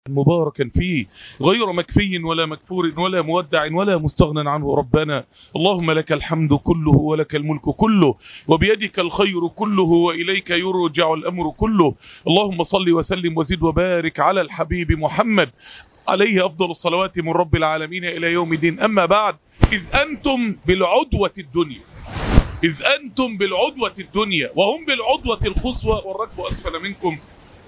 مباركا فيه غير مكفي ولا مكفور ولا مودع ولا مستغنى عنه. ربنا اللهم لك الحمد كله ولك الملك كله وبيدك الخير كله وإليك يرجع الأمر كله. اللهم صل وسلم وزد وبارك على الحبيب محمد عليه أفضل الصلوات من رب العالمين إلى يوم الدين. أما بعد، إذ أنتم بالعدوة الدنيا وهم بالعدوة القصوى والركب أسفل منكم.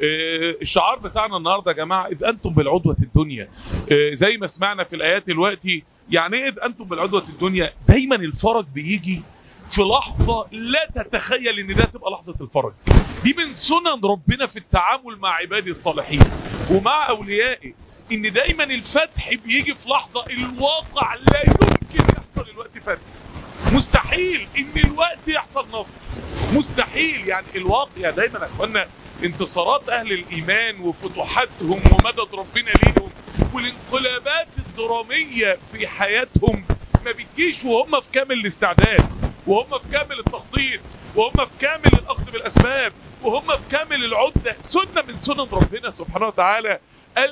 الشعار بتاعنا النهاردة يا جماعة إذ أنتم بالعدوة الدنيا. زي ما سمعنا في الآيات دلوقتي، يعني إيه إذ أنتم بالعدوة الدنيا؟ دايما الفرج بيجي في لحظة لا تتخيل إن ده تبقى لحظة الفرج. دي من سنن ربنا في التعامل مع عباده الصالحين ومع أوليائه، إن دايما الفتح بيجي في لحظة الواقع لا يمكن يحصل الوقت فتح، مستحيل إن الوقت يحصل نصر، مستحيل. يعني الواقع دايما يا اخوانا انتصارات اهل الايمان وفتوحاتهم ومدد ربنا ليهم والانقلابات الدرامية في حياتهم ما بتجيش وهم في كامل الاستعداد، وهم في كامل التخطيط، وهم في كامل الاخذ بالاسباب، وهم في كامل العدة. سنة من سنن ربنا سبحانه وتعالى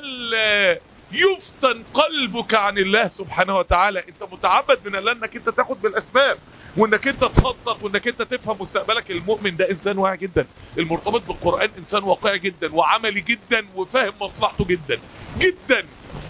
الا يفتن قلبك عن الله سبحانه وتعالى. انت متعبد من الله انك انت تاخد بالاسباب، وانك انت تخطط، وانك انت تفهم مستقبلك. المؤمن ده انسان واعي جدا، المرتبط بالقرآن انسان واقعي جدا وعملي جدا وفاهم مصلحته جدا جدا.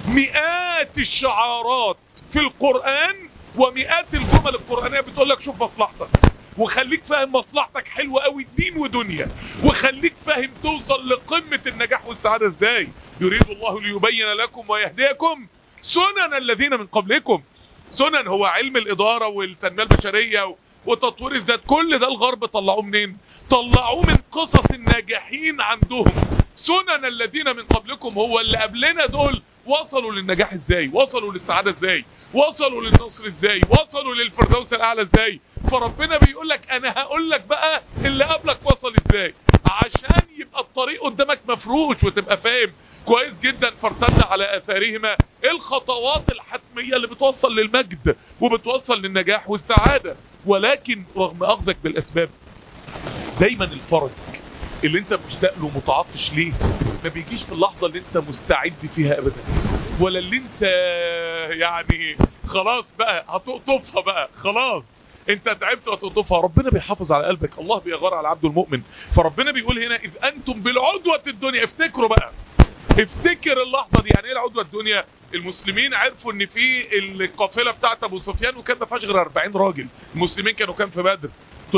مئات الشعارات في القرآن ومئات الجمل القرآنية بتقول لك شوف مصلحتك وخليك فاهم مصلحتك حلوة قوي دين ودنيا، وخليك فاهم توصل لقمة النجاح والسعادة ازاي. يريد الله ليبين لكم ويهديكم سنن الذين من قبلكم. سنن هو علم الإدارة والتنمية البشرية وتطوير الذات، كل ده الغرب طلعوه منين؟ طلعوه من قصص الناجحين عندهم. سنن الذين من قبلكم، هو اللي قبلنا دول وصلوا للنجاح ازاي، وصلوا للسعادة ازاي، وصلوا للنصر ازاي، وصلوا للفردوس الأعلى ازاي. فربنا بيقول لك انا هقول لك بقى اللي قبلك وصل ازاي، عشان يبقى الطريق قدامك مفروش وتبقى فاهم كويس جدا. فارتد على اثارهما الخطوات الحتمية اللي بتوصل للمجد وبتوصل للنجاح والسعادة. ولكن رغم اخذك بالاسباب دايما الفرج اللي انت مشتاق له متعطش ليه ما بيجيش في اللحظة اللي انت مستعد فيها ابدا، ولا اللي انت يعني خلاص بقى هتقطفها بقى، خلاص انت تعبت وتقطفها. ربنا بيحافظ على قلبك، الله بيغار على عبده المؤمن. فربنا بيقول هنا اذ انتم بالعدوة الدنيا. افتكروا بقى، افتكر اللحظة دي. يعني ايه العدوة الدنيا؟ المسلمين عرفوا ان في القافلة بتاعت ابو سفيان وكان ما فيهاش غير 40 راجل. المسلمين كانوا كام في بدر؟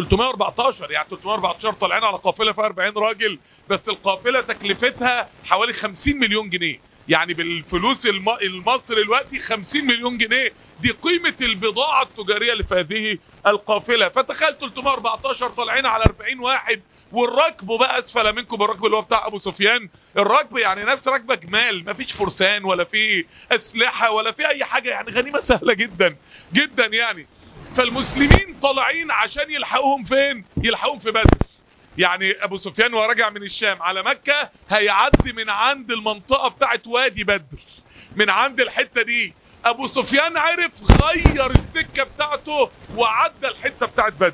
314. يعني 314 طالعين على قافلة فيها 40 راجل بس. القافلة تكلفتها حوالي 50 مليون جنيه، يعني بالفلوس المصري دلوقتي 50 مليون جنيه. دي قيمة البضاعة التجارية اللي في هذه القافلة. فتخيل 314 طالعين على 40 واحد، والركب بقى اسفل منكم. الركب اللي هو بتاع ابو سفيان، الركب يعني ناس راكبه جمال، مفيش فرسان ولا في اسلحه ولا في اي حاجه، يعني غنيمه سهله جدا جدا يعني. فالمسلمين طالعين عشان يلحقوهم فين؟ يلحقوهم في بدر. يعني ابو سفيان وهو راجع من الشام على مكة هيعدي من عند المنطقة بتاعت وادي بدر، من عند الحتة دي. ابو سفيان عرف غير السكة بتاعته وعدى الحتة بتاعت بدر.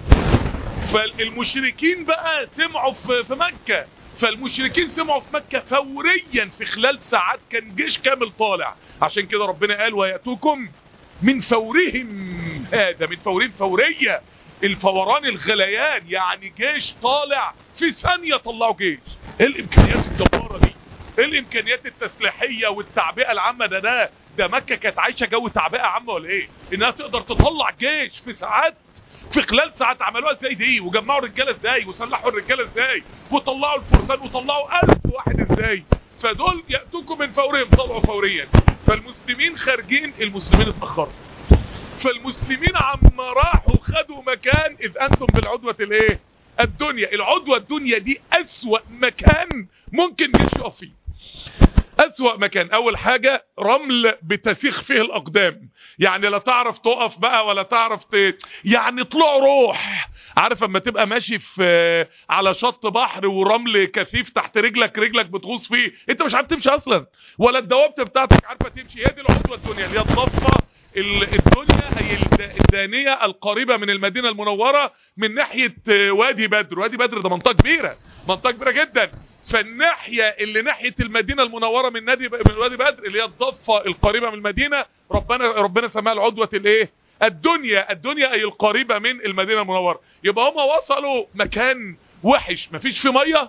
فالمشركين بقى سمعوا في مكة، فالمشركين سمعوا في مكة فوريا في خلال ساعات كان جيش كامل طالع. عشان كده ربنا قال ويأتوكم من فورهم هذا، من فورهم فورية، الفوران الغليان، يعني جيش طالع في ثانية طلعوا جيش. ايه الامكانيات الجبارة دي؟ ايه الامكانيات التسليحية والتعبئة العامة؟ ده مكة كانت عايشة جو تعبئة عامة ولا ايه؟ انها تقدر تطلع جيش في ساعات، في خلال ساعات. عملوها ازاي دي؟ وجمعوا الرجالة ازاي؟ وسلحوا الرجالة ازاي؟ وطلعوا الفرسان وطلعوا 1000 واحد ازاي؟ فدول يأتوكم من فورهم، طلعوا فوريا. فالمسلمين خارجين، المسلمين اتأخروا. فالمسلمين عما راحوا خدوا مكان اذ انتم بالعدوة الايه؟ الدنيا. العدوة الدنيا دي اسوأ مكان ممكن جيش يقف فيه. اسوأ مكان. اول حاجة رمل بتسيخ فيه الاقدام، يعني لا تعرف تقف بقى ولا تعرف يعني طلع روح. عارف اما تبقى ماشي في على شط بحر ورمل كثيف تحت رجلك بتغوص فيه، انت مش عارف تمشي اصلا، ولا الدوابة بتاعتك عارفة تمشي. هي دي العدوة الدنيا اللي هي الضفة الدنيا هي الدانية القريبة من المدينة المنورة من ناحية وادي بدر. وادي بدر ده منطقة كبيرة، منطقة كبيرة جدا. فالناحية اللي ناحية المدينة المنورة من وادي بدر اللي هي الضفة القريبة من المدينة ربنا سماها العدوة الايه؟ الدنيا اي القريبة من المدينة المنورة. يبقى هم وصلوا مكان وحش مفيش فيه مية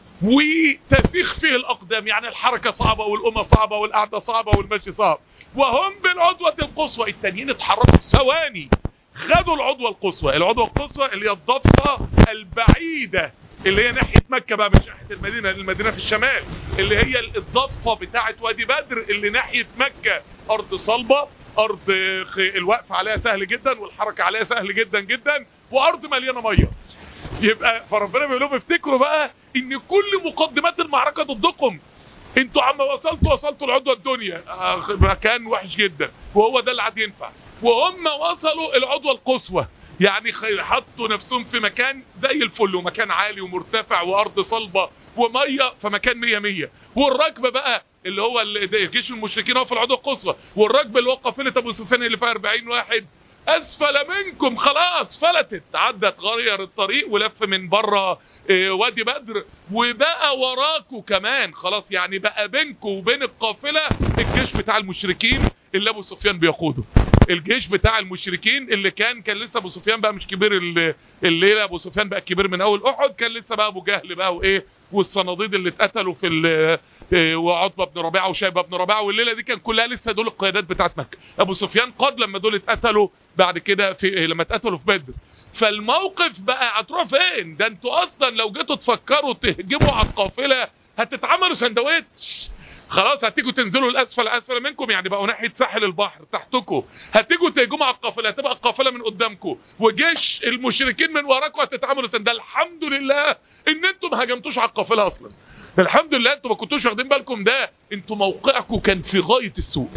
وتسيخ فيه الاقدام، يعني الحركة صعبة والقمة صعبة والقعدة صعبة والمشي صعب. وهم بالعدوة القصوى، التانيين اتحركوا في ثواني خدوا العدوة القصوى. العدوة القصوى اللي هي الضفة البعيدة اللي هي ناحية مكة بقى، مش ناحية المدينة، المدينة في الشمال، اللي هي الضفة بتاعت وادي بدر اللي ناحية مكة. ارض صلبة، ارض الوقف عليها سهل جدا والحركة عليها سهل جدا جدا، وارض مليانة مية. يبقى فربنا بيقول لهم افتكروا بقى ان كل مقدمات المعركة ضدكم. انتوا عم وصلتوا العدوة الدنيا مكان وحش جدا وهو ده اللي عاد ينفع. وهم وصلوا العدوة القصوى، يعني حطوا نفسهم في مكان زي الفل، ومكان عالي ومرتفع وارض صلبة ومية، فمكان 100. والركبة بقى اللي هو جيش المشركين هو في العدوة القصوى، والركبة اللي هو قافلة ابو سفيان اللي فيها 40 واحد اسفل منكم خلاص فلتت، عدت غير الطريق ولف من بره وادي بدر وبقى وراكوا كمان خلاص. يعني بقى بينكم وبين القافلة الجيش بتاع المشركين اللي ابو سفيان بيقوده. الجيش بتاع المشركين اللي كان لسه ابو سفيان بقى مش كبير الليله، ابو سفيان بقى كبير من اول احد، كان لسه بقى ابو جهل بقى وايه والصناديد اللي اتقتلوا في وعتبه بن ربيعه وشيبه بن ربيعه، والليله دي كان كلها لسه دول القيادات بتاعت مكه. ابو سفيان قاد لما دول اتقتلوا بعد كده لما اتقتلوا في بدر. فالموقف بقى هتروح فين؟ ده انتوا اصلا لو جيتوا تفكروا تهجموا على القافله هتتعملوا سندوتش خلاص. هتيجوا تنزلوا الاسفل اسفل منكم، يعني بقوا ناحيه ساحل البحر تحتكم. هتيجوا تهجموا على القافله، هتبقى القافله من قدامكم وجيش المشركين من وراكم، هتتعاملوا سند. الحمد لله ان انتم ما هاجمتوش على القافله اصلا. الحمد لله انتم ما كنتوش واخدين بالكم ده. انتم موقعكم كان في غايه السوء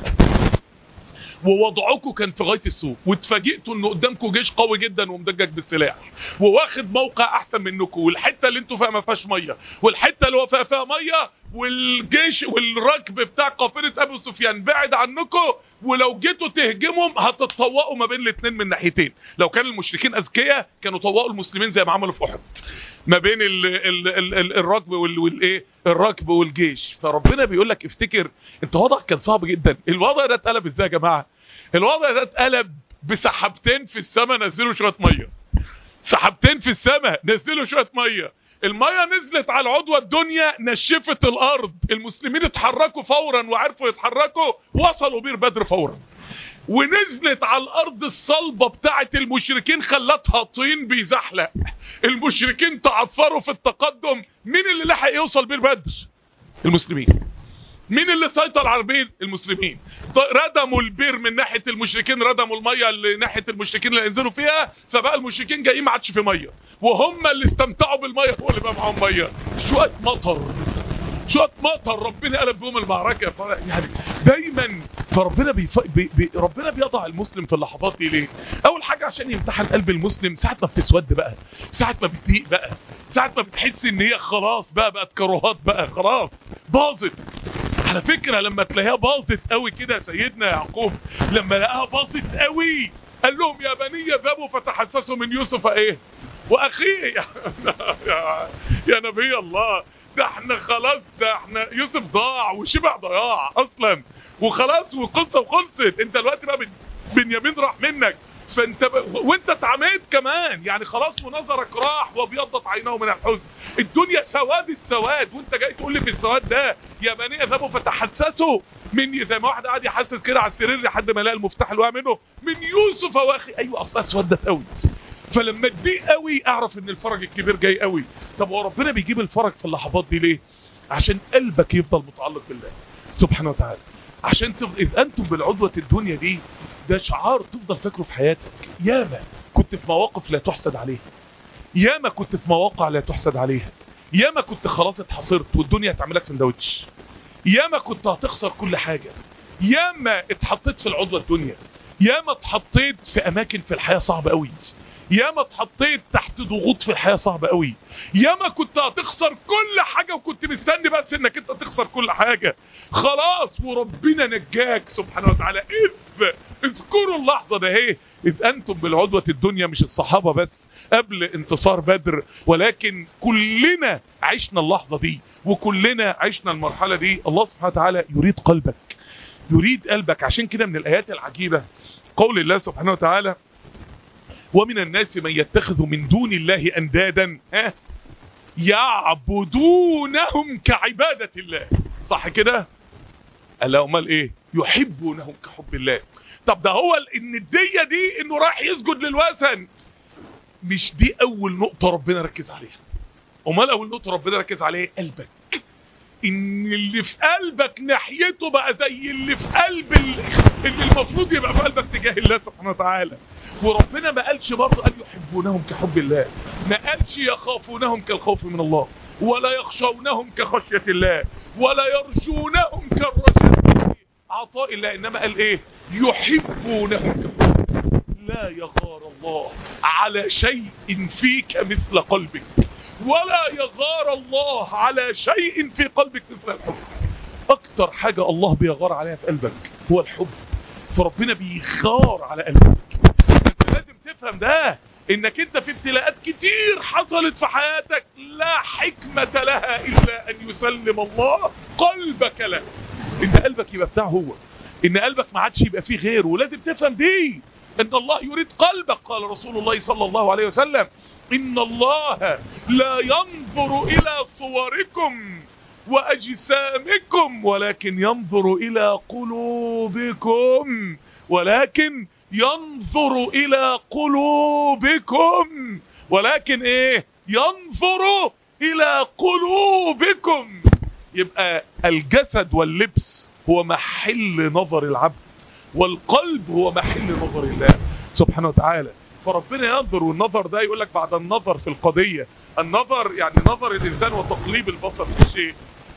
ووضعكم كان في غايه السوء، واتفاجئتوا ان قدامكم جيش قوي جدا ومدجج بالسلاح وواخد موقع احسن منكم، والحته اللي انتوا فيها ما فيهاش ميه، والحته اللي هو فيها ميه، والجيش والركب بتاع قافله ابو سفيان بعد عنكم. ولو جيتوا تهجمهم هتتطوقوا ما بين الاثنين من ناحيتين. لو كان المشركين اذكياء كانوا طوقوا المسلمين زي ما عملوا في احد ما بين الركب والايه الركب والجيش. فربنا بيقول لك افتكر انت وضعك كان صعب جدا. الوضع ده اتقلب ازاي يا جماعه؟ الوضع ده اتقلب بسحابتين في السماء نزلوا شويه ميه. سحابتين في السماء نزلوا شويه ميه. الميه نزلت على العدوة الدنيا نشفت الارض. المسلمين اتحركوا فورا وعرفوا يتحركوا، وصلوا بير بدر فورا. ونزلت على الارض الصلبة بتاعت المشركين خلتها طين بيزحلق. المشركين تعثروا في التقدم. مين اللي لحق يوصل بير بدر؟ المسلمين. مين اللي سيطر على البير؟ المسلمين. ردموا البير من ناحيه المشركين، ردموا الميه اللي ناحيه المشركين اللي ينزلوا فيها، فبقى المشركين جايين ما عادش في ميه، وهم اللي استمتعوا بالميه هو اللي بقى معاهم ميه. شويه مطر ربنا قلب بهم المعركه. يعني دايما فربنا ربنا بيضع المسلم في اللحظات دي ليه؟ اول حاجه عشان يمتحن قلب المسلم ساعه ما بتسود بقى، ساعه ما بتضيق بقى، ساعه ما بتحس ان هي خلاص بقت كروهات بقى خلاص باظت. على فكره لما تلاقيها باظت قوي كده، سيدنا يعقوب لما لقاها باظت قوي قال لهم يا بني اذهبوا فتحسسوا من يوسف ايه واخيه. يا نبي الله، ده احنا خلاص، ده احنا يوسف ضاع وشبع ضياع اصلا وخلاص والقصه وخلصت. انت دلوقتي بقى بنيامين راح منك، فانت وانت اتعميت كمان، يعني خلاص ونظرك راح وابيضت عيناه من الحزن. الدنيا سواد السواد، وانت جاي تقول لي في السواد ده يا بني اذهبوا فتحسسوا من، زي ما واحد قاعد يحسس كده على السرير لحد ما لقى المفتاح اللي وقع منه، من يوسف واخي. ايوه اصلا اسودت قوي. فلما تضيق قوي اعرف ان الفرج الكبير جاي قوي. طب هو ربنا بيجيب الفرج في اللحظات دي ليه؟ عشان قلبك يفضل متعلق بالله سبحانه وتعالى. عشان اذ انتم بالعدوة الدنيا دي، ده شعار تفضل فاكره في حياتك. ياما كنت في مواقف لا تحسد عليها، ياما كنت في مواقع لا تحسد عليها، ياما كنت خلاص اتحصرت والدنيا هتعملك سندوتش، ياما كنت هتخسر كل حاجة، ياما اتحطيت في العدوة الدنيا، ياما اتحطيت في اماكن في الحياة صعبة قوي، ياما اتحطيت تحت ضغوط في الحياة صعبة قوي، ياما كنت هتخسر كل حاجة وكنت مستني بس انك انت تخسر كل حاجة خلاص، وربنا نجاك سبحانه وتعالى. اذكروا اللحظة ده اهي، اذ انتم بالعدوة الدنيا، مش الصحابة بس قبل انتصار بدر، ولكن كلنا عشنا اللحظة دي وكلنا عشنا المرحلة دي. الله سبحانه وتعالى يريد قلبك، يريد قلبك. عشان كده من الآيات العجيبة قول الله سبحانه وتعالى: ومن الناس من يتخذ من دون الله أندادا يعبدونهم كعبادة الله. صح كده؟ قال له امال ايه؟ يحبونهم كحب الله. طب ده هو الندية دي انه راح يسجد للوثن، مش دي اول نقطة ربنا ركز عليها. امال اول نقطة ربنا ركز عليها قلبك، ان اللي في قلبك ناحيته بقى زي اللي في قلب اللي المفروض يبقى في قلبك تجاه الله سبحانه وتعالى. وربنا ما قالش برضه قال يحبونهم كحب الله، ما قالش يخافونهم كالخوف من الله، ولا يخشونهم كخشية الله، ولا يرجونهم كالرجاء عطاء الله، انما قال ايه؟ يحبونهم كحب. لا يغار الله على شيء فيك مثل قلبك، ولا يغار الله على شيء في قلبك مثل الحب. اكتر حاجة الله بيغار عليها في قلبك هو الحب، فربنا بيغار على قلبك. انت لازم تفهم ده، انك انت في ابتلاءات كتير حصلت في حياتك لا حكمة لها الا ان يسلم الله قلبك له. ان قلبك يبقى بتاعه هو، ان قلبك ما عادش يبقى فيه غيره. ولازم تفهم دي، ان الله يريد قلبك. قال رسول الله صلى الله عليه وسلم: إن الله لا ينظر إلى صوركم وأجسامكم ولكن ينظر إلى قلوبكم، ولكن ينظر إلى قلوبكم، ولكن إيه؟ ينظر إلى قلوبكم. يبقى الجسد واللبس هو محل نظر العبد، والقلب هو محل نظر الله سبحانه وتعالى. فربنا ينظر، والنظر ده يقول لك بعد النظر في القضية، النظر يعني نظر الإنسان وتقليب البصر في الشيء،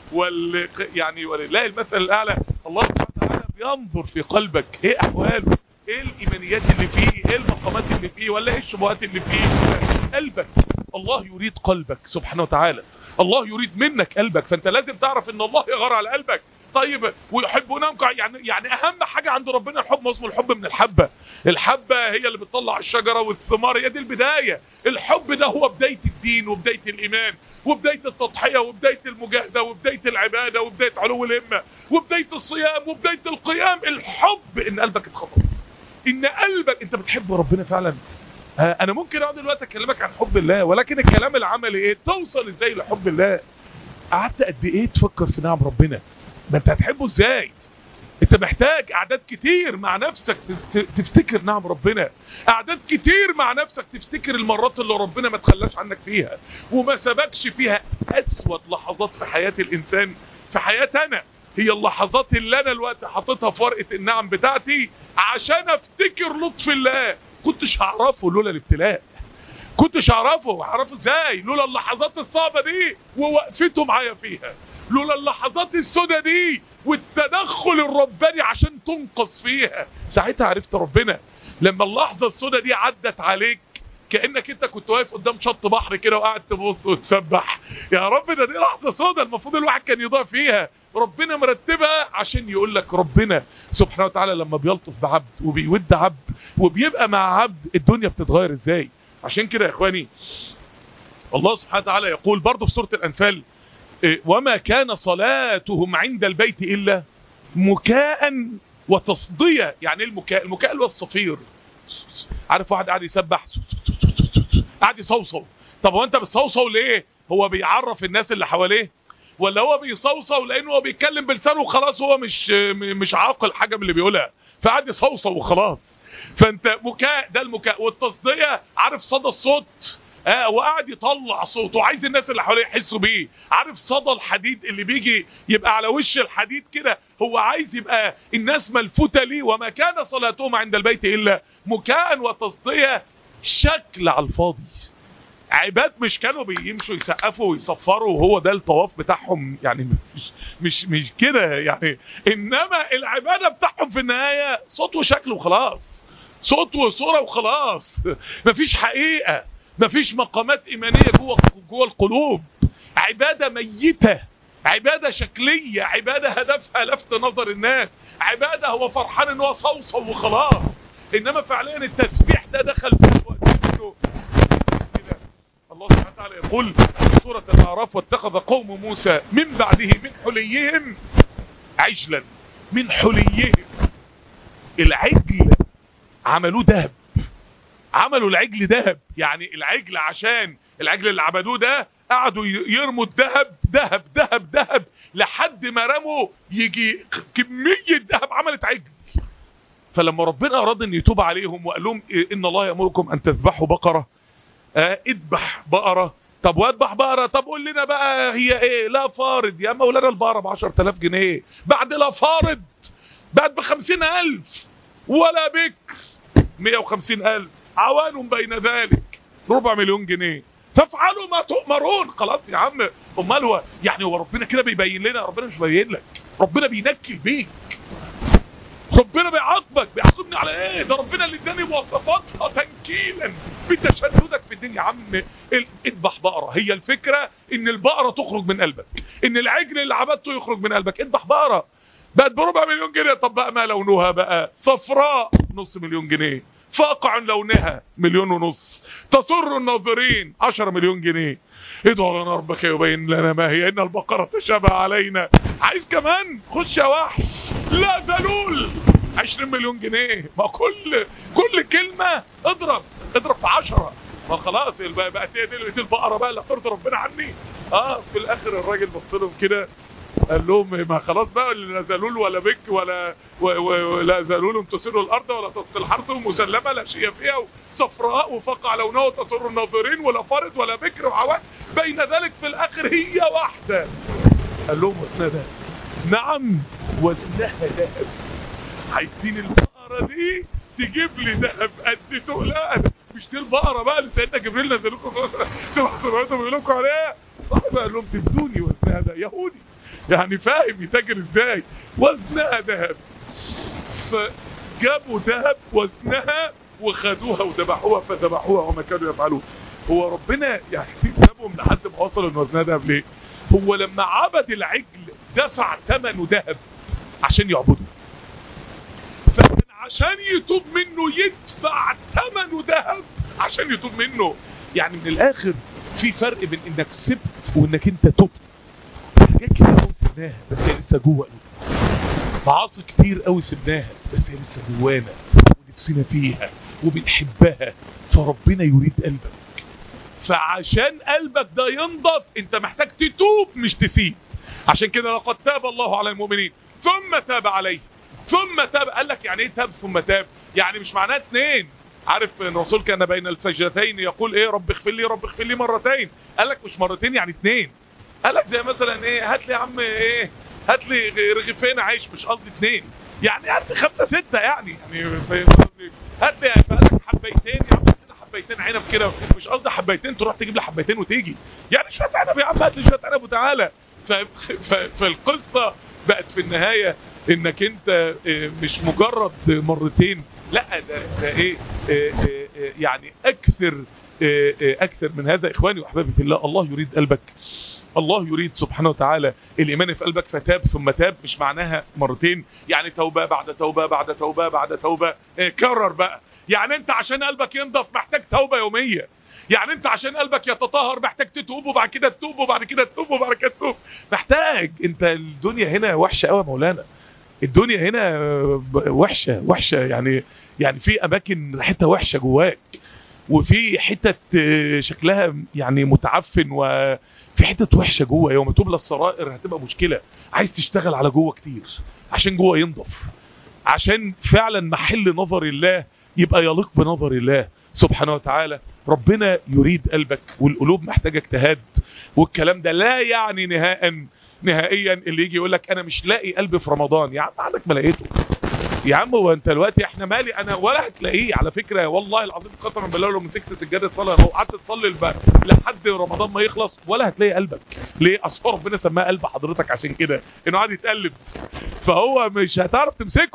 يعني ولله المثل الأعلى. الله سبحانه وتعالى بينظر في قلبك، ايه أحواله، ايه الإيمانيات اللي فيه، ايه المقامات اللي فيه، ولا ايه الشبهات اللي فيه. قلبك الله يريد قلبك سبحانه وتعالى، الله يريد منك قلبك. فانت لازم تعرف ان الله يغار على قلبك. طيب ويحبونهم يعني اهم حاجة عند ربنا الحب. ما اسمه الحب من الحبة، الحبة هي اللي بتطلع الشجرة والثمار، هي دي البداية. الحب ده هو بداية الدين وبداية الإيمان وبداية التضحية وبداية المجاهدة وبداية العبادة وبداية علو الهمة وبداية الصيام وبداية القيام. الحب ان قلبك اتخطف، ان قلبك انت بتحب ربنا فعلا. انا ممكن اقعد دلوقتي اكلمك عن حب الله، ولكن الكلام العملي ايه؟ توصل ازاي لحب الله؟ قعدت قد ايه تفكر في نعم ربنا؟ ما انت هتحبه ازاي؟ انت محتاج اعداد كتير مع نفسك تفتكر نعم ربنا، اعداد كتير مع نفسك تفتكر المرات اللي ربنا ما تخلاش عنك فيها وما سبكش فيها. اسود لحظات في حياة الانسان، في حياتي انا، هي اللحظات اللي انا الوقت حاططها في ورقة النعم بتاعتي عشان افتكر لطف الله. كنتش هعرفه لولا الابتلاء، كنتش هعرفه ازاي لولا اللحظات الصعبة دي ووقفته معايا فيها، لولا اللحظات السودة دي والتدخل الرباني عشان تنقص فيها. ساعتها عرفت ربنا. لما اللحظة السودة دي عدت عليك كأنك انت كنت واقف قدام شط بحر كده وقاعد تبص وتسبح، يا رب ده دي لحظة سودة المفروض الواحد كان يضيع فيها. ربنا مرتبها عشان يقول لك ربنا سبحانه وتعالى لما بيلطف بعبد وبيود عبد وبيبقى مع عبد الدنيا بتتغير ازاي. عشان كده يا اخواني الله سبحانه وتعالى يقول برضه في سورة الأنفال: وما كان صلاتهم عند البيت إلا مكاء وتصدية. يعني المكاء، المكاء اللي هو الصفير. عارف واحد قاعد يسبح قاعد يصوصو، طب هو انت بتصوصو ليه؟ هو بيعرف الناس اللي حواليه، ولا هو بيصوصو لانه هو بيتكلم بلسانه وخلاص هو مش عاقل حاجة من اللي بيقولها فقاعد يصوصو وخلاص. فانت مكاء، ده المكاء. والتصدية عارف صدى الصوت، وقاعد يطلع صوته وعايز الناس اللي حواليه يحسوا بيه. عارف صدى الحديد اللي بيجي يبقى على وش الحديد كده، هو عايز يبقى الناس ملفوتة ليه. وما كان صلاتهم عند البيت إلا مكاء وتصدية. شكل على الفاضي، عباد مش كانوا بيمشوا يسقفوا ويصفروا وهو ده الطواف بتاعهم، يعني مش كده يعني. انما العبادة بتاعهم في النهاية صوت وشكل وخلاص. صوت وصورة وخلاص. مفيش حقيقة، مفيش مقامات إيمانية جوه القلوب. عبادة ميتة، عبادة شكلية، عبادة هدفها لفت نظر الناس، عبادة هو فرحان ان هو صوصو وخلاص. انما فعليا التسبيح ده دخل في وقته. الله سبحانه وتعالى يقول في سورة الأعراف: واتخذ قوم موسى من بعده من حليهم عجلا. من حليهم، العجل عملوه ذهب، عملوا العجل ذهب. يعني العجل، عشان العجل اللي عبدوه ده قعدوا يرموا الذهب ذهب ذهب ذهب لحد ما رموا يجي كمية ذهب عملت عجل. فلما ربنا أراد أن يتوب عليهم وقال لهم إن الله يأمركم أن تذبحوا بقرة، اذبح بقرة. طب واذبح بقرة، طب قول لنا بقى هي ايه؟ لا فارض يا مولانا، البقرة ب10,000 جنيه، بعد لا فارض بعد ب50,000، ولا بكر 150,000، عوان بين ذلك 250,000 جنيه، فافعلوا ما تؤمرون. خلاص يا عم، امال هو يعني هو ربنا كده بيبين لنا؟ ربنا مش بيبين لك، ربنا بينكل بيك، ربنا بيعاقبك. بيعاقبني على ايه؟ ده ربنا اللي اداني مواصفاتها تنكيلا بتشددك في الدنيا. يا عم اذبح بقرة، هي الفكرة ان البقرة تخرج من قلبك، ان العجل اللي عبدته يخرج من قلبك. اذبح بقرة بقت ب400,000 جنيه. طب بقى ما لونها بقى؟ صفراء 500,000 جنيه، فاقع لونها 1.5 مليون، تسر الناظرين 10 مليون جنيه. ادعوا لنا ربك يبين لنا ما هي، ان البقرة تشابه علينا. عايز كمان؟ خش يا وحش. لا ذلول 20 مليون جنيه. ما كل كلمة اضرب في 10. ما خلاص بقى دي البقرة بقى اللي ترضي ربنا عني. في الاخر الراجل بص لهم كده قال لهم: ما خلاص بقى، لا ذلول ولا بك ولا ذلول تسر الارض ولا تسقي الحرث، ومسلمه لا شيء فيها، وصفراء وفقع لونها وتسر الناظرين، ولا فرد ولا بكر وعوان بين ذلك، في الاخر هي واحده. قال لهم: وزنها ذهب. نعم وزنها ذهب. عايزين البقره دي تجيب لي ذهب قد تقلها. مش دي البقره بقى اللي سيدنا جبريل نزلوكم سبحانه بيقول لكم عليها؟ صاحبي قال لهم: تبدوني وزنها ده يهودي، يعني فاهم يتاجر ازاي. وزنها ذهب. فجابوا ذهب وزنها وخدوها وذبحوها، فذبحوها وما كانوا يفعلون. هو ربنا يعني سابهم لحد ما وصلوا ان وزنها ذهب ليه؟ هو لما عبد العجل دفع ثمنه ذهب عشان يعبده، فكان عشان يتوب منه يدفع ثمنه ذهب عشان يتوب منه. يعني من الاخر في فرق بين انك سبت وانك انت تبت. حاجات كتير قوي سبناها بس هي لسه جوه قلوبنا، معاصي كتير قوي سبناها بس هي لسه جوانا ونفسنا فيها وبنحبها، فربنا يريد قلبك. فعشان قلبك ده ينضف انت محتاج تتوب مش تسيب. عشان كده لقد تاب الله على المؤمنين ثم تاب عليه ثم تاب. قال لك يعني ايه تاب ثم تاب؟ يعني مش معناه 2. عارف ان الرسول كان بين السجدتين يقول ايه؟ رب اغفر لي رب اغفر لي مرتين. قال لك مش مرتين، يعني 2. قال لك زي مثلا ايه؟ هات لي يا عم ايه؟ هات لي رغيفين عيش، مش قصدي 2، يعني هات لي 5 6 يعني هات لي. فقال لك حبيتين يا عم، حبيتين عنب كده، مش قصدي حبيتين تروح تجيب لي حبيتين وتيجي، يعني شويه عنب يا عم، هات لي شويه عنب وتعالى. فالقصه بقت في النهايه انك انت مش مجرد مرتين، لا ده ايه يعني اكثر من هذا. اخواني واحبابي في الله، الله يريد قلبك، الله يريد سبحانه وتعالى الايمان في قلبك. فتاب ثم تاب مش معناها مرتين، يعني توبه بعد توبه بعد توبه بعد توبه. كرر بقى. يعني انت عشان قلبك ينضف محتاج توبه يوميه، يعني انت عشان قلبك يتطهر محتاج تتوب وبعد كده تتوب وبعد كده تتوب وبعد كده تتوب. محتاج. انت الدنيا هنا وحشه قوي يا مولانا، الدنيا هنا وحشه يعني في اماكن ريحتها وحشه جواك، وفي حتت شكلها يعني متعفن، وفي حتت وحشه جوه. يوم تبلى السرائر هتبقى مشكله. عايز تشتغل على جوه كتير عشان جوه ينضف، عشان فعلا محل نظر الله يبقى يليق بنظر الله سبحانه وتعالى. ربنا يريد قلبك، والقلوب محتاجه اجتهاد. والكلام ده لا يعني نهائيا اللي يجي يقول لك انا مش لاقي قلبي في رمضان. يا عم عندك ما لقيته يا عم. هو انت دلوقتي احنا مالي انا ولا هتلاقيه على فكره، والله العظيم قسما بالله لو مسكت سجاده الصلاه لو قعدت تصلي لحد رمضان ما يخلص ولا هتلاقي قلبك. ليه؟ اصل ربنا سماه قلب حضرتك عشان كده انه قاعد يتقلب، فهو مش هتعرف تمسكه.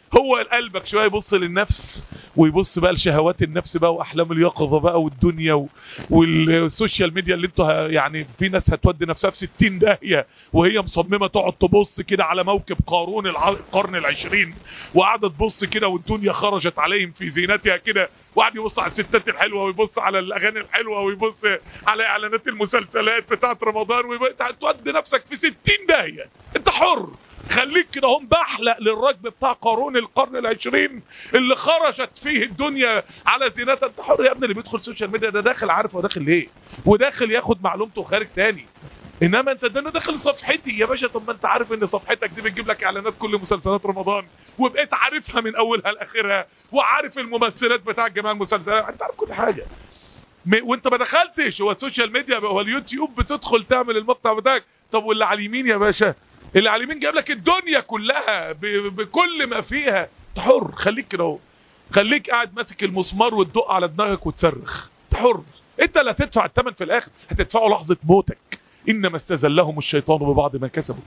هو قلبك شويه يبص للنفس ويبص بقى لشهوات النفس بقى واحلام اليقظه بقى والدنيا والسوشيال ميديا اللي انتوا يعني في ناس هتودي نفسها في 60 داهيه وهي مصممه تقعد تبص كده على موكب قارون القرن العشرين وقاعده تبص كده والدنيا خرجت عليهم في زينتها كده، وقعد يبص على الستات الحلوه ويبص على الاغاني الحلوه ويبص على اعلانات المسلسلات بتاعت رمضان وتودي نفسك في 60 داهيه. انت حر، خليك كده هم بحلق للركب بتاع قارون القرن العشرين اللي خرجت فيه الدنيا على زينتها. انت حر يا ابني. اللي بيدخل سوشيال ميديا ده داخل عارف هو داخل ليه وداخل ياخد معلومته وخارج تاني. انما انت ده انا داخل صفحتي يا باشا. طب ما انت عارف ان صفحتك دي بتجيب لك اعلانات كل مسلسلات رمضان وبقيت عارفها من اولها لاخرها وعارف الممثلات بتاع جميع المسلسلات، انت عارف كل حاجه وانت ما دخلتش. هو السوشيال ميديا هو اليوتيوب بتدخل تعمل المقطع بتاعك. طب واللي على اليمين يا باشا، اللي على اليمين جايب لك الدنيا كلها بكل ما فيها. انت حر، خليك كده اهو، خليك قاعد ماسك المسمار وتدق على دماغك وتصرخ. انت حر، انت اللي هتدفع الثمن في الاخر، هتدفعه لحظه موتك. انما استزلهم الشيطان ببعض ما كسبوا.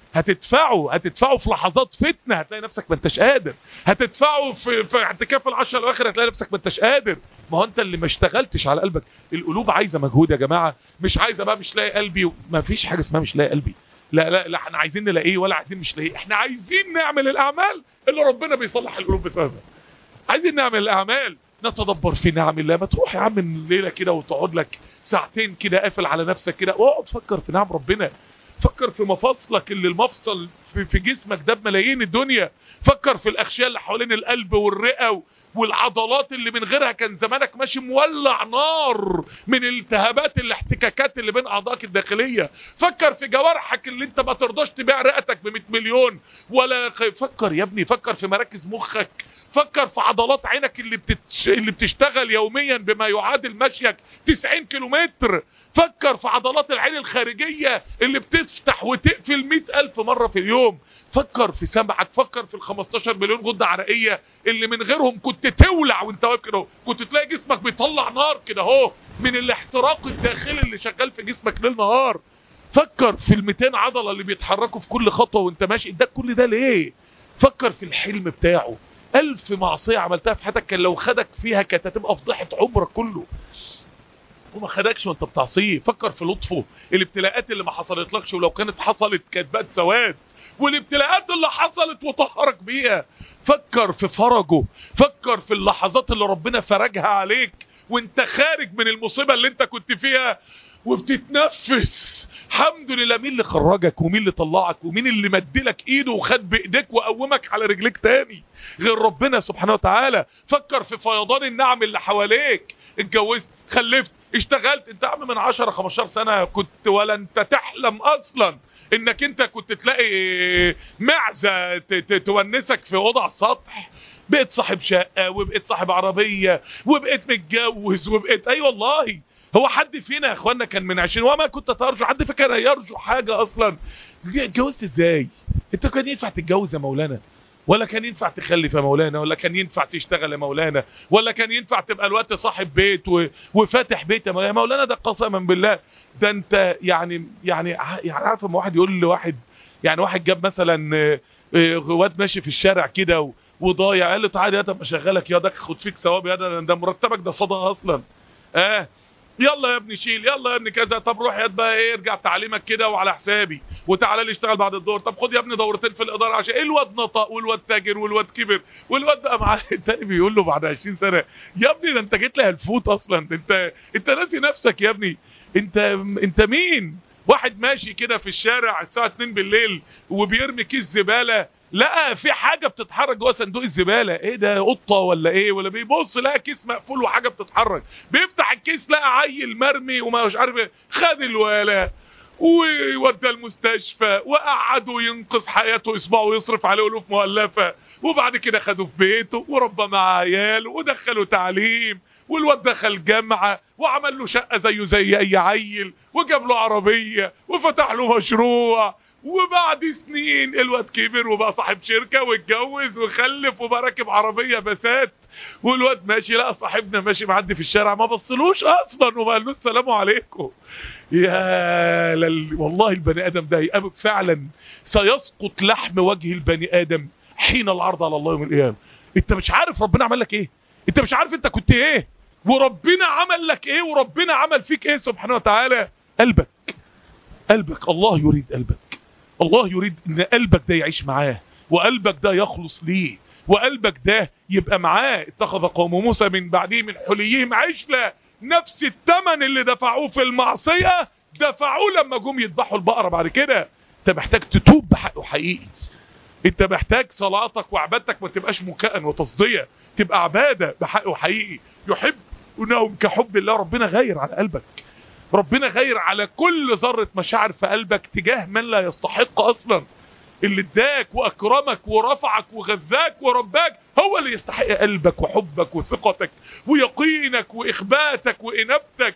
هتدفعه في لحظات فتنه هتلاقي نفسك ما انتش قادر، هتدفعه في اعتكاف العشر الاواخر هتلاقي نفسك ما انتش قادر. ما هو انت اللي ما اشتغلتش على قلبك. القلوب عايزه مجهود يا جماعه، مش عايزه بقى مش لاقي قلبي. ما فيش حاجه اسمها مش لاقي قلبي. لا لا لا، احنا عايزين نلاقيه ولا عايزين مش لاقيه. احنا عايزين نعمل الاعمال اللي ربنا بيصلح القلوب بسببها. عايزين نعمل الاعمال نتدبر في نعم الله. ما تروح يا عم الليله كده وتقعد لك ساعتين كده قافل على نفسك كده واقعد فكر في نعم ربنا. فكر في مفاصلك اللي المفصل في جسمك ده بملايين الدنيا. فكر في الاغشيه اللي حوالين القلب والرئه والعضلات اللي من غيرها كان زمانك ماشي مولع نار من الالتهابات الاحتكاكات اللي بين اعضائك الداخليه. فكر في جوارحك اللي انت ما ترضاش تبيع رئتك ب 100 مليون ولا. فكر يا ابني، فكر في مراكز مخك، فكر في عضلات عينك اللي بتشتغل يوميا بما يعادل مشيك 90 كيلومتر. فكر في عضلات العين الخارجيه اللي بتفتح وتقفل 100,000 مره في اليوم. فكر في سمعك، فكر في ال 15 مليون غده عرقيه اللي من غيرهم كنت تولع وانت واقف كده، كنت تلاقي جسمك بيطلع نار كده اهو من الاحتراق الداخلي اللي شغال في جسمك ليل نهار. فكر في ال 200 عضله اللي بيتحركوا في كل خطوه وانت ماشي. ده كل ده ليه؟ فكر في الحلم بتاعه. 1000 معصيه عملتها في حياتك كان لو خدك فيها كانت هتبقى فضيحه عمرك كله، وما خدكش وانت بتعصيه. فكر في لطفه، الابتلاءات اللي ما حصلتلكش ولو كانت حصلت كانت بقت سواد، والابتلاءات اللي حصلت وطهرك بيها. فكر في فرجه، فكر في اللحظات اللي ربنا فرجها عليك وانت خارج من المصيبة اللي انت كنت فيها وبتتنفس. الحمد لله. مين اللي خرجك ومين اللي طلعك ومين اللي مدلك ايده وخد بايديك وقومك على رجليك تاني غير ربنا سبحانه وتعالى. فكر في فيضان النعم اللي حواليك. اتجوزت، خلفت، اشتغلت. انت عم من 10 15 سنة كنت ولا انت تحلم اصلا انك انت كنت تلاقي معزة تونسك في اوضه على السطح. بقيت صاحب شقة وبقيت صاحب عربية وبقيت متجوز وبقيت اي والله. هو حد فينا يا اخوانا كان من 20 وما كنت ترجو؟ حد فكر يرجو حاجة اصلا؟ اتجوزت ازاي؟ انت كان ينفع تتجوز يا مولانا؟ ولا كان ينفع تخلف يا مولانا؟ ولا كان ينفع تشتغل يا مولانا؟ ولا كان ينفع تبقى الوقت صاحب بيت وفاتح بيت يا مولانا؟ ده قسما بالله ده انت يعني عارف لما واحد يقول لواحد، يعني واحد جاب مثلا واد ماشي في الشارع كده وضايع، قال له تعالى يا طب اشغلك يا ده خد فيك ثواب يا ده مرتبك ده صدقه اصلا. يلا يا ابني شيل، يلا يا ابني كذا، طب روح يا بقى ايه ارجع تعليمك كده وعلى حسابي وتعالى لي اشتغل بعد الظهر. طب خد يا ابني دورتين في الاداره عشان ايه الواد نطق والواد تاجر والواد كبر والواد بقى معاه. التاني بيقول له بعد 20 سنه يا ابني ده انت جيت لي هالفوت اصلا، انت ناسي نفسك يا ابني. انت مين؟ واحد ماشي كده في الشارع الساعه 2 بالليل وبيرمي كيس زباله، لقى في حاجه بتتحرك جوه صندوق الزباله. ايه ده، قطه ولا ايه؟ ولا بيبص لقى كيس مقفول وحاجه بتتحرك، بيفتح الكيس لقى عيل مرمي وما مش عارف ايه. خد الولا وودى المستشفى وقعدوا ينقذ حياته اسبوع ويصرف عليه الوف مؤلفه، وبعد كده خدوه في بيته وربى مع عياله ودخلوا تعليم والواد دخل جامعه وعمل له شقه زيه زي اي عيل وجاب له عربيه وفتح له مشروع. وبعد سنين الواد كبر وبقى صاحب شركة واتجوز وخلف وبقى راكب عربية بسات، والواد ماشي لقى صاحبنا ماشي معدي في الشارع ما بصلوش اصلا وما قالوش السلام عليكم. والله البني ادم ده فعلا سيسقط لحم وجه البني ادم حين العرض على الله يوم القيامه. انت مش عارف ربنا عمل لك ايه، انت مش عارف انت كنت ايه، وربنا عمل لك ايه، وربنا عمل فيك ايه سبحانه وتعالى. قلبك الله يريد قلبك، الله يريد ان قلبك ده يعيش معاه، وقلبك ده يخلص ليه، وقلبك ده يبقى معاه. اتخذ قوم موسى من بعده من حليهم عجلا، نفس الثمن اللي دفعوه في المعصية دفعوه لما جم يذبحوا البقرة بعد كده. انت محتاج تتوب بحقه حقيقي، انت محتاج صلاتك وعبادتك ما تبقاش مكاء وتصدية، تبقى عبادة بحقه حقيقي. يحب انهم كحب الله. ربنا غير على قلبك، ربنا غير على كل ذرة مشاعر في قلبك تجاه من لا يستحق اصلا. اللي اداك واكرمك ورفعك وغذاك ورباك هو اللي يستحق قلبك وحبك وثقتك ويقينك واخباتك وانابتك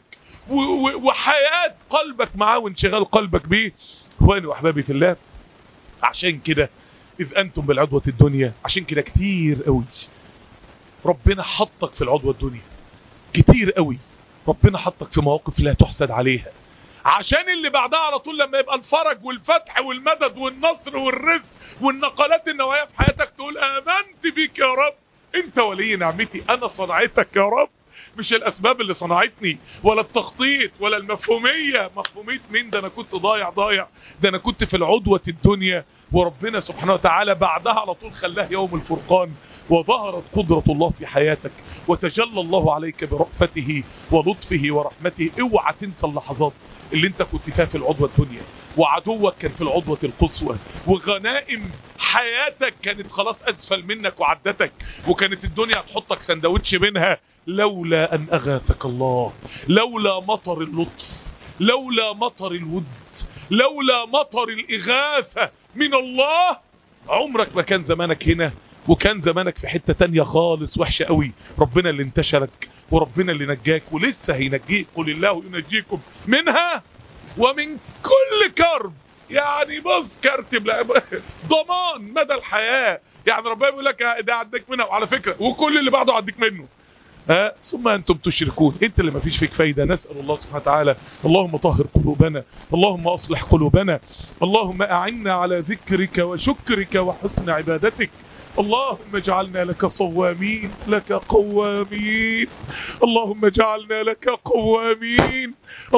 وحياة قلبك معاه وانشغال قلبك بيه. اخواني واحبابي في الله، عشان كده اذ انتم بالعدوة الدنيا، عشان كده كتير قوي ربنا حطك في العدوة الدنيا، كتير قوي ربنا حطك في مواقف لا تحسد عليها، عشان اللي بعدها على طول لما يبقى الفرج والفتح والمدد والنصر والرزق والنقلات النوعية في حياتك تقول آمنت بيك يا رب، انت ولي نعمتي، انا صنعتك يا رب، مش الاسباب اللي صنعتني ولا التخطيط ولا المفهومية. مفهومية مين؟ ده انا كنت ضايع، ده انا كنت في العدوة الدنيا. وربنا سبحانه وتعالى بعدها على طول خلاه يوم الفرقان، وظهرت قدرة الله في حياتك، وتجلى الله عليك برأفته ولطفه ورحمته. اوعى تنسى اللحظات اللي انت كنت فيها في العدوة الدنيا، وعدوك كان في العدوة القصوى، وغنائم حياتك كانت خلاص اسفل منك وعدتك، وكانت الدنيا هتحطك سندوتش منها، لولا ان اغاثك الله، لولا مطر اللطف، لولا مطر الود، لولا مطر الاغاثة من الله، عمرك ما كان زمانك هنا، وكان زمانك في حتة تانية خالص وحشة قوي. ربنا اللي انتشلك، وربنا اللي نجاك، ولسه هينجيك. قل الله ينجيكم منها ومن كل كرب. يعني بص كرتب ضمان مدى الحياة. يعني ربنا يقول لك ده عديك منها، وعلى فكرة وكل اللي بعده عديك منه. ثم أنتم تشركون، انت اللي ما فيش فيك فايدة. نسأل الله سبحانه وتعالى اللهم طهر قلوبنا، اللهم أصلح قلوبنا، اللهم أعنا على ذكرك وشكرك وحسن عبادتك. اللهم اجعلنا لك صوامين لك قوامين، اللهم اجعلنا لك قوامين.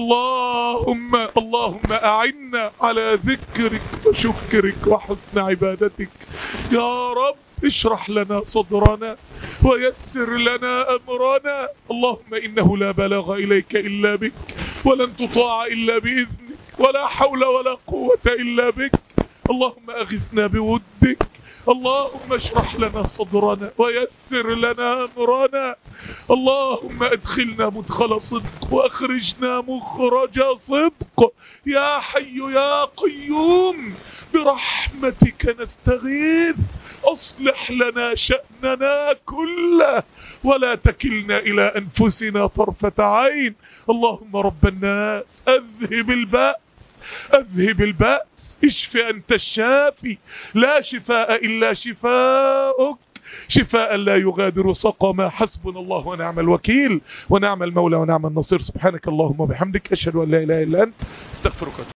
اللهم أعنا على ذكرك وشكرك وحسن عبادتك. يا رب اشرح لنا صدرنا ويسر لنا أمرنا. اللهم إنه لا بلاغ إليك إلا بك، ولن تطاع إلا بإذنك، ولا حول ولا قوة إلا بك. اللهم أغثنا بودك، اللهم اشرح لنا صدرنا ويسر لنا أمرنا. اللهم ادخلنا مدخل صدق واخرجنا مخرج صدق. يا حي يا قيوم برحمتك نستغيث، اصلح لنا شأننا كله ولا تكلنا إلى أنفسنا طرفة عين. اللهم رب الناس اذهب البأس، اشف أنت الشافي، لا شفاء إلا شفاءك، شفاء لا يغادر سقما. حسبنا الله ونعم الوكيل ونعم المولى ونعم النصير. سبحانك اللهم وبحمدك، أشهد أن لا إله إلا أنت، استغفرك.